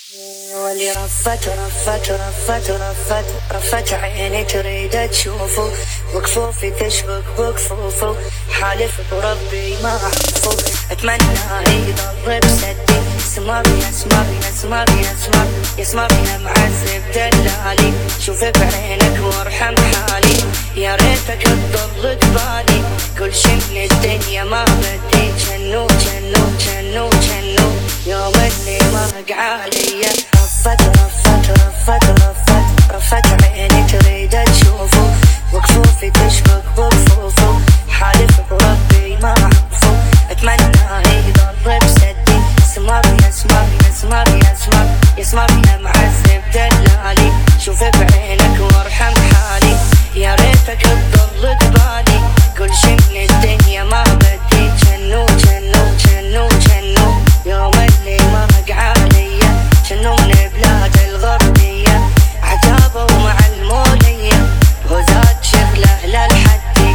واللي رفت عيني تريد تشوفه، وكفوفي تشبك بكفوفه، حالف بربي ما اعرفه، اتمنى يضرب سدي، يسمر يا معذب دلالي، شوف بعينك وارحم حالي، يا ريتك تضل قبالي، كل شي من الدنيا ما بدي، جنو يوم اللي مرق عليا. رفت عيني تريد تشوفه، وكفوفي تشبك بكفوفه، حالف بربي ما اعرفه، اتمنى يضرب سدي، يسمر يا معذب دلالي، شوف بعينك وارحم حالي، يا ريتك تضل قبالي، كل شي من الدنيا ما بدي، جنو يوم اللي مرق عليا، جنو من بلاد الغربية، عتابه مع المولية، وزاد شغله للحدي،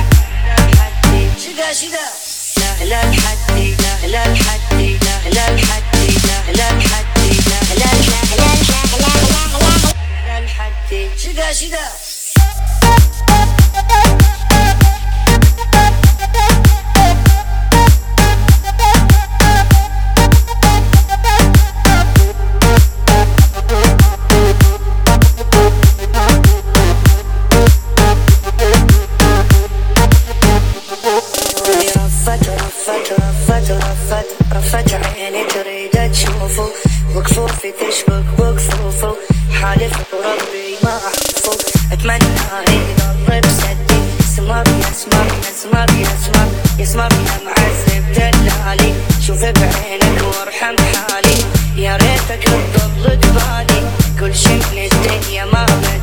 شدا للحدي شدا. رفت عيني تريد تشوفه، وكفوفي تشبك بكفوفه، حالف بربي ما اعرفه، اتمنى يضرب سدي، يسمر يا معذب دلالي، شوف بعينك وارحم حالي، يا ريتك تضل قبالي، كل شي من الدنيا ما بدي.